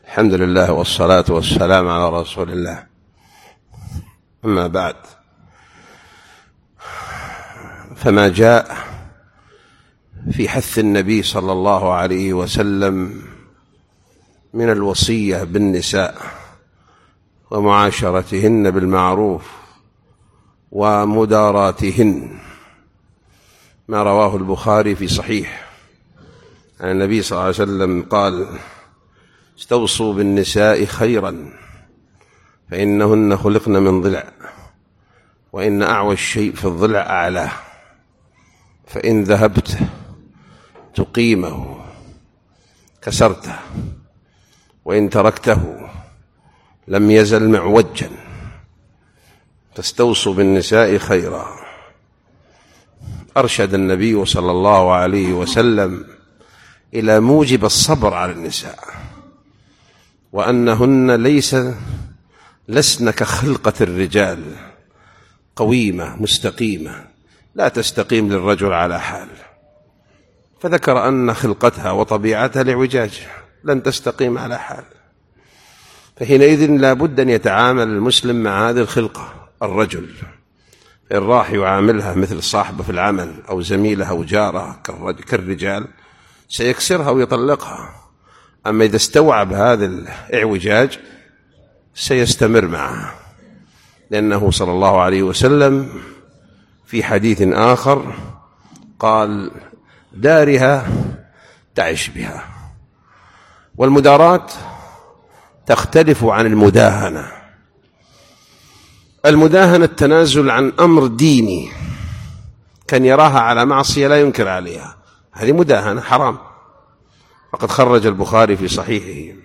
الحمد لله والصلاة والسلام على رسول الله. أما بعد، فما جاء في حث النبي صلى الله عليه وسلم من الوصية بالنساء ومعاشرتهن بالمعروف ومداراتهن، ما رواه البخاري في صحيح عن النبي صلى الله عليه وسلم قال: استوصوا بالنساء خيرا فإنهن خلقن من ضلع، وإن أعوج شيء في الضلع أعلاه، فإن ذهبت تقيمه كسرته، وإن تركته لم يزل معوجا، فاستوصوا بالنساء خيرا. أرشد النبي صلى الله عليه وسلم إلى موجب الصبر على النساء، وأنهن لسن كخلقة الرجال قويمة مستقيمة، لا تستقيم للرجل على حال، فذكر أن خلقتها وطبيعتها لعوجاج لن تستقيم على حال. فحينئذ لا بد أن يتعامل المسلم مع هذه الخلقة. الرجل إن راح يعاملها مثل صاحبه في العمل أو زميله أو جاره كالرجال سيكسرها ويطلقها، أما إذا استوعب هذا الإعوجاج سيستمر معها، لأنه صلى الله عليه وسلم في حديث آخر قال: دارها تعش بها. والمدارات تختلف عن المداهنة. المداهنة التنازل عن أمر ديني كان يراها على معصية لا ينكر عليها، هذه مداهنة حرام. فقد خرج البخاري في صحيحه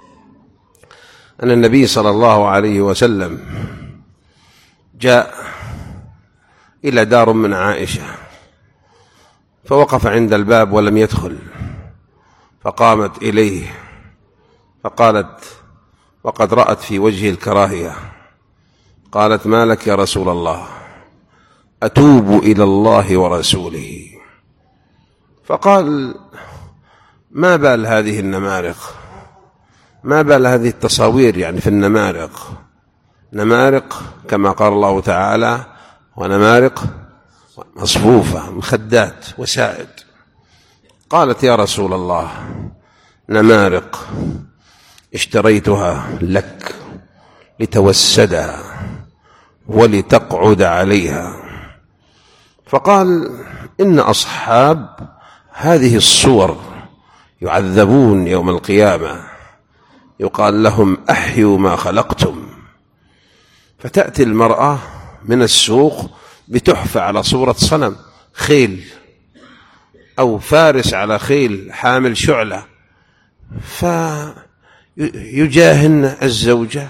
أن النبي صلى الله عليه وسلم جاء إلى دار من عائشة، فوقف عند الباب ولم يدخل، فقامت إليه فقالت وقد رأت في وجهه الكراهية، قالت: ما لك يا رسول الله؟ أتوب إلى الله ورسوله. فقال: ما بال هذه النمارق، ما بال هذه التصاوير يعني في النمارق، نمارق كما قال الله تعالى: ونمارق مصفوفة، مخدات وسائد. قالت: يا رسول الله، نمارق اشتريتها لك لتوسدها ولتقعد عليها. فقال: إن أصحاب هذه الصور يعذبون يوم القيامة، يقال لهم: أحيوا ما خلقتم. فتأتي المرأة من السوق بتحفة على صورة صنم، خيل أو فارس على خيل حامل شعلة، فيجاهن الزوجة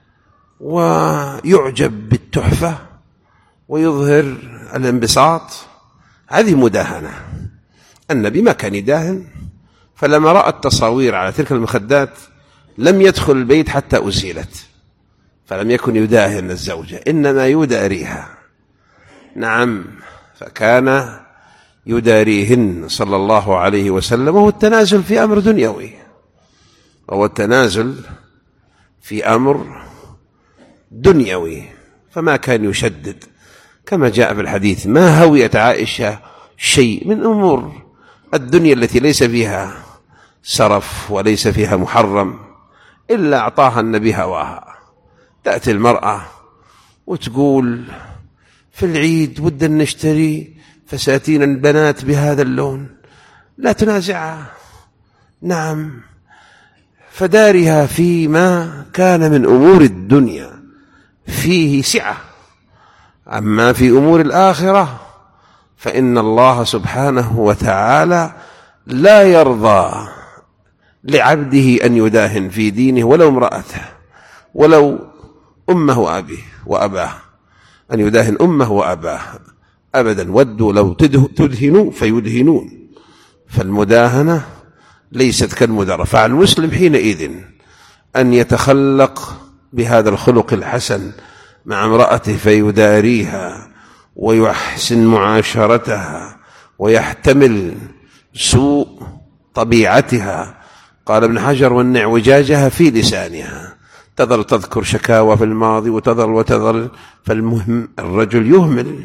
ويعجب بالتحفة ويظهر الانبساط. هذه مداهنة. النبي ما كان يداهن، فلما رأى التصاوير على تلك المخدات لم يدخل البيت حتى أزيلت، فلم يكن يداهن الزوجة، إنما يداريها. نعم، فكان يداريهن صلى الله عليه وسلم، وهو التنازل في أمر دنيوي، وهو التنازل في أمر دنيوي، فما كان يشدد. كما جاء في الحديث: ما هويت عائشة شيء من أمور الدنيا التي ليس فيها سرف وليس فيها محرم إلا أعطاها النبي هواها. تأتي المرأة وتقول: في العيد ودنا نشتري فساتين البنات بهذا اللون، لا تنازعها. نعم، فدارها فيما كان من أمور الدنيا فيه سعة، أما في أمور الآخرة فإن الله سبحانه وتعالى لا يرضى لعبده أن يداهن في دينه ولو امرأته، ولو أمه وأباه، أن يداهن أمه وأباه أبدا. ودوا لو تدهنوا فيدهنون. فالمداهنة ليست كالمدارة. فالمسلم حينئذ أن يتخلق بهذا الخلق الحسن مع امرأته فيداريها ويحسن معاشرتها ويحتمل سوء طبيعتها قال ابن حجر: والنعوجاجها في لسانها، تظل تذكر شكاوى في الماضي وتظل. فالمهم الرجل يهمل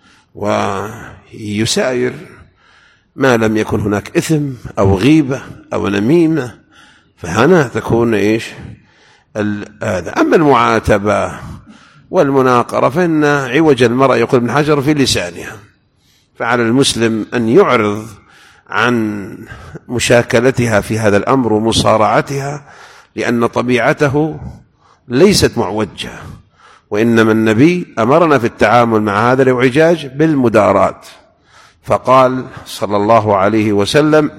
ويساير ما لم يكن هناك إثم أو غيبة أو نميمة، فهنا تكون هذا. أما المعاتبة والمناقرة فإن عوج المرأة، يقول ابن حجر، في لسانها. فعلى المسلم أن يعرض عن مشاكلتها في هذا الأمر ومصارعتها، لأن طبيعته ليست معوجة، وإنما النبي أمرنا في التعامل مع هذا الاعوجاج بالمداراة، فقال صلى الله عليه وسلم: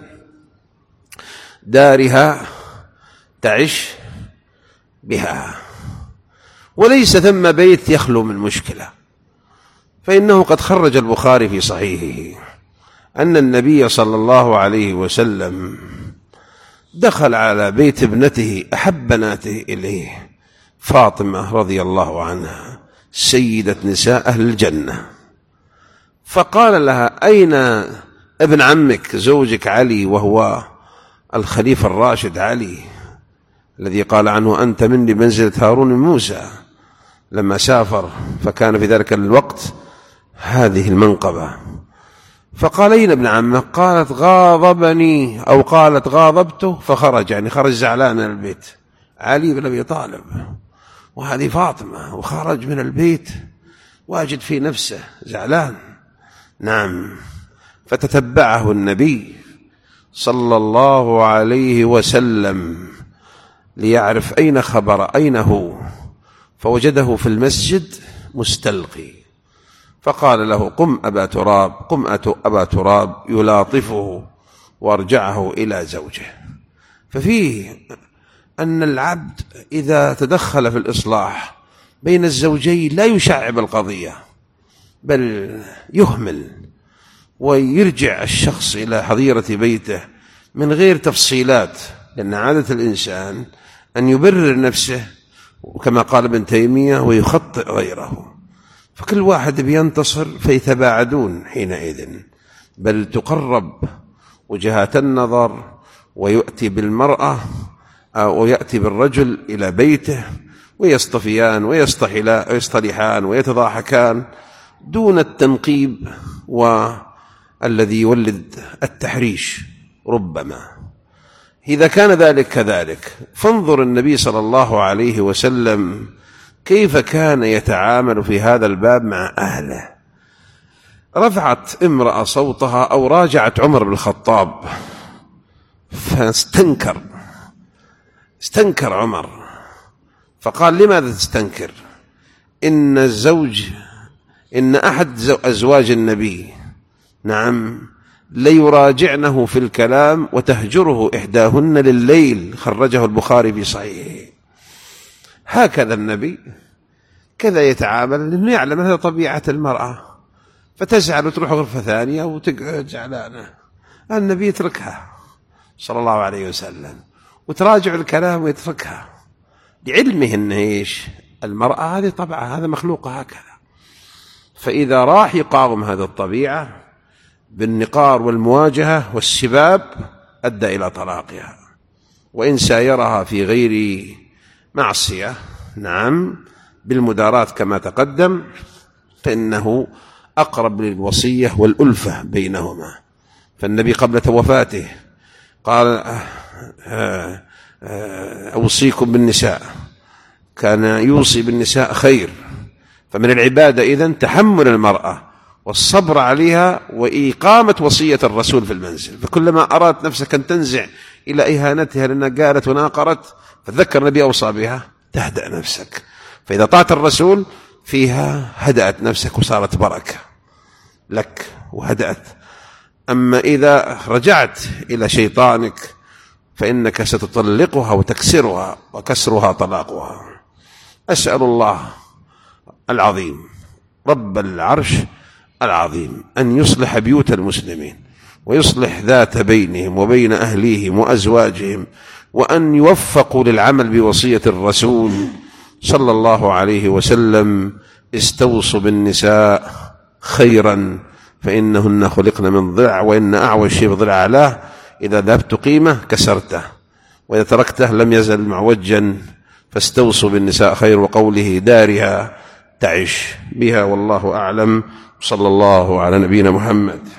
دارها تعش بها. وليس ثم بيت يخلو من مشكلة، فإنه قد خرج البخاري في صحيحه أن النبي صلى الله عليه وسلم دخل على بيت ابنته أحب بناته إليه، فاطمة رضي الله عنها سيدة نساء أهل الجنة، فقال لها: أين ابن عمك زوجك علي، وهو الخليفة الراشد علي الذي قال عنه: أنت مني بمنزلة هارون من موسى لما سافر، فكان في ذلك الوقت هذه المنقبة. فقال: أين ابن عمك؟ قالت: غاضبني، أو قالت: غاضبته فخرج، يعني خرج زعلان من البيت، علي بن أبي طالب، وهذه فاطمة، وخرج من البيت واجد في نفسه زعلان. نعم. فتتبعه النبي صلى الله عليه وسلم ليعرف أين خبر، أين هو، فوجده في المسجد مستلقي، فقال له: قم أبا تراب، قم أبا تراب، يلاطفه وارجعه إلى زوجه. ففيه أن العبد إذا تدخل في الإصلاح بين الزوجين لا يشعب القضية، بل يهمل ويرجع الشخص إلى حظيرة بيته من غير تفصيلات، لأن عادة الإنسان أن يبرر نفسه وكما قال ابن تيمية ويخطئ غيره، فكل واحد بينتصر فيتباعدون حينئذ، بل تقرب وجهات النظر ويأتي بالمرأة أو يأتي بالرجل إلى بيته ويصطفيان ويصطلحان ويتضاحكان دون التنقيب والذي يولد التحريش. ربما إذا كان ذلك كذلك، فانظر النبي صلى الله عليه وسلم كيف كان يتعامل في هذا الباب مع أهله. رفعت امرأة صوتها أو راجعت عمر بن الخطاب فاستنكر عمر، فقال: لماذا تستنكر؟ إن أحد أزواج النبي نعم ليراجعنه في الكلام وتهجره إحداهن لليل، خرجه البخاري في صحيحه. هكذا النبي كذا يتعامل، لأنه يعلم هذا طبيعة المرأة، فتزعل وتروح غرفة ثانية وتقعد زعلانة. النبي يتركها صلى الله عليه وسلم وتراجع الكلام ويتركها، لعلمه أن المرأة هذه طبعها، هذا مخلوقها هكذا. فإذا راح يقاوم هذا الطبيعة بالنقار والمواجهة والسباب أدى إلى طلاقها. وإن سايرها في غير معصية نعم بالمداراة كما تقدم، فإنه أقرب للوصية والألفة بينهما. فالنبي قبل وفاته قال: أوصيكم بالنساء، كان يوصي بالنساء خير. فمن العبادة إذن تحمل المرأة والصبر عليها وإقامة وصية الرسول في المنزل. فكلما أرادت نفسك أن تنزع إلى إهانتها لأنها قالت وناقرت، فذكر النبي أوصى بها، تهدأ نفسك. فإذا طاعت الرسول فيها هدأت نفسك وصارت بركة لك وهدأت. أما إذا رجعت إلى شيطانك فإنك ستطلقها وتكسرها، وكسرها طلاقها. أسأل الله العظيم رب العرش العظيم أن يصلح بيوت المسلمين ويصلح ذات بينهم وبين أهليهم وأزواجهم، وأن يوفقوا للعمل بوصية الرسول صلى الله عليه وسلم: استوصوا بالنساء خيرا فإنهن خلقن من ضلع، وإن أعوج شيء بضلع أعلاه إذا ذهبت قيمة كسرته، وإذا تركته لم يزل معوجا. فاستوصوا بالنساء خير، وقوله دارها تعش بها، والله أعلم. صلى الله على نبينا محمد.